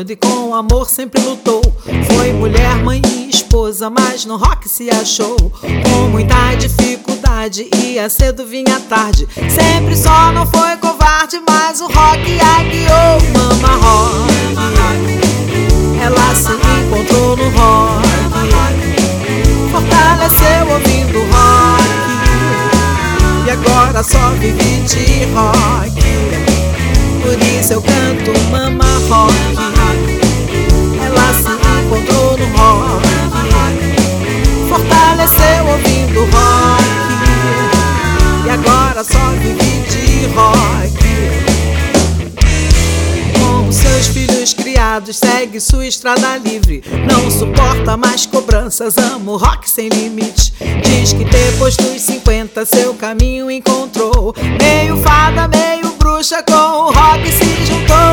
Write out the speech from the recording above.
quando e com amor sempre lutou. Foi mulher, mãe e esposa, mas no rock se achou. Com muita dificuldade, ia cedo, vinha tarde. Sempre só não foi covarde, mas o rock a guiou. Mama Rock, ela se encontrou no rock, fortaleceu ouvindo rock, e agora só vive de rock. Por isso eu canto Mama Rock. Ela se encontrou no rock, fortaleceu ouvindo rock, e agora só vive de rock. Com seus filhos criados, segue sua estrada livre. Não suporta mais cobranças, ama o rock sem limite. Diz que depois dos 50 seu caminho encontrou. Meio fada, meio bruxa, com o rock se juntou.